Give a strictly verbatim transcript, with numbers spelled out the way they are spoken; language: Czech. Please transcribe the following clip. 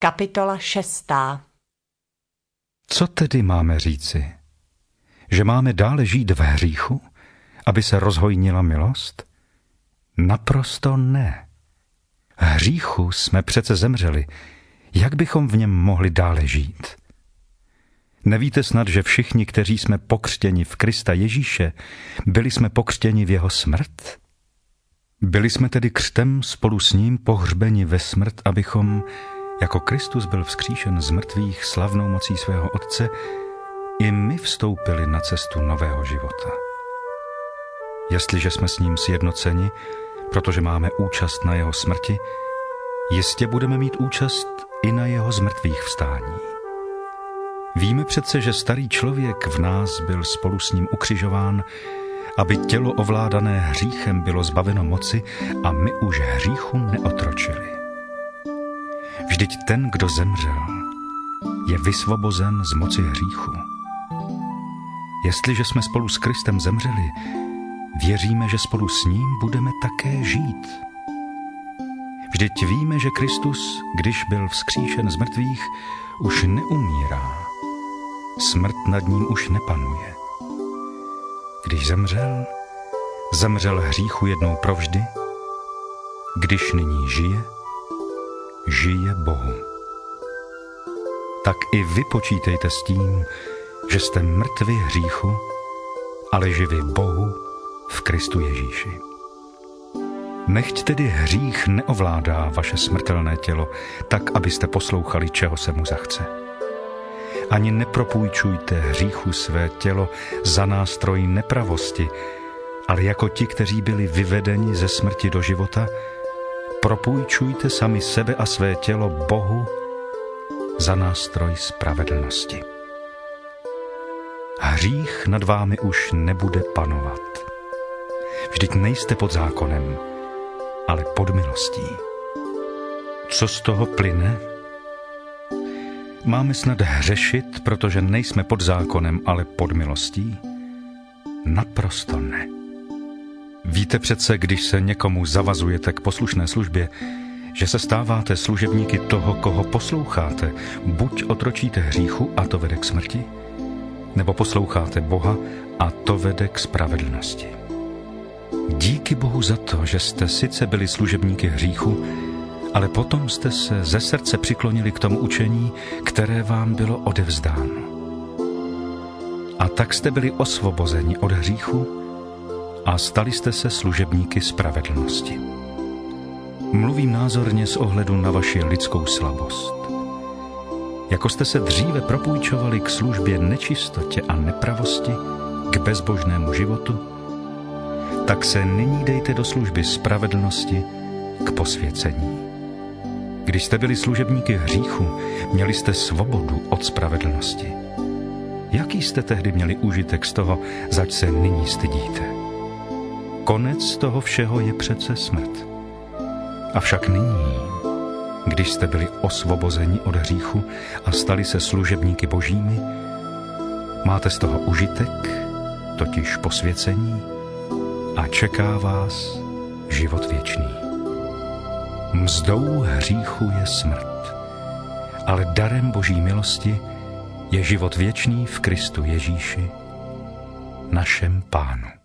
Kapitola šestá. Co tedy máme říci? Že máme dále žít v hříchu, aby se rozhojnila milost? Naprosto ne. Hříchu jsme přece zemřeli. Jak bychom v něm mohli dále žít? Nevíte snad, že všichni, kteří jsme pokřtěni v Krista Ježíše, byli jsme pokřtěni v jeho smrt? Byli jsme tedy křtem spolu s ním pohřbeni ve smrt, abychom, jako Kristus byl vzkříšen z mrtvých slavnou mocí svého Otce, i my vstoupili na cestu nového života. Jestliže jsme s ním sjednoceni, protože máme účast na jeho smrti, jistě budeme mít účast i na jeho zmrtvých vstání. Víme přece, že starý člověk v nás byl spolu s ním ukřižován, aby tělo ovládané hříchem bylo zbaveno moci a my už hříchu neotročili. Vždyť ten, kdo zemřel, je vysvobozen z moci hříchu. Jestliže jsme spolu s Kristem zemřeli, věříme, že spolu s ním budeme také žít. Vždyť víme, že Kristus, když byl vzkříšen z mrtvých, už neumírá. Smrt nad ním už nepanuje. Když zemřel, zemřel hříchu jednou provždy. Když nyní žije, žije Bohu. Tak i vy počítejte s tím, že jste mrtvi hříchu, ale živi Bohu v Kristu Ježíši. Nechť tedy hřích neovládá vaše smrtelné tělo, tak, abyste poslouchali, čeho se mu zachce. Ani nepropůjčujte hříchu své tělo za nástroj nepravosti, ale jako ti, kteří byli vyvedeni ze smrti do života, propůjčujte sami sebe a své tělo Bohu za nástroj spravedlnosti. Hřích nad vámi už nebude panovat. Vždyť nejste pod zákonem, ale pod milostí. Co z toho plyne? Máme snad hřešit, protože nejsme pod zákonem, ale pod milostí? Naprosto ne. Víte přece, když se někomu zavazujete k poslušné službě, že se stáváte služebníky toho, koho posloucháte, buď otročíte hříchu a to vede k smrti, nebo posloucháte Boha a to vede k spravedlnosti. Díky Bohu za to, že jste sice byli služebníky hříchu, ale potom jste se ze srdce přiklonili k tomu učení, které vám bylo odevzdáno. A tak jste byli osvobozeni od hříchu a stali jste se služebníky spravedlnosti. Mluvím názorně z ohledu na vaši lidskou slabost. Jako jste se dříve propůjčovali k službě nečistotě a nepravosti, k bezbožnému životu, tak se nyní dejte do služby spravedlnosti k posvěcení. Když jste byli služebníky hříchu, měli jste svobodu od spravedlnosti. Jaký jste tehdy měli užitek z toho, zač se nyní stydíte? Konec toho všeho je přece smrt. Avšak nyní, když jste byli osvobozeni od hříchu a stali se služebníky božími, máte z toho užitek, totiž posvěcení, a čeká vás život věčný. Mzdou hříchu je smrt, ale darem Boží milosti je život věčný v Kristu Ježíši, našem Pánu.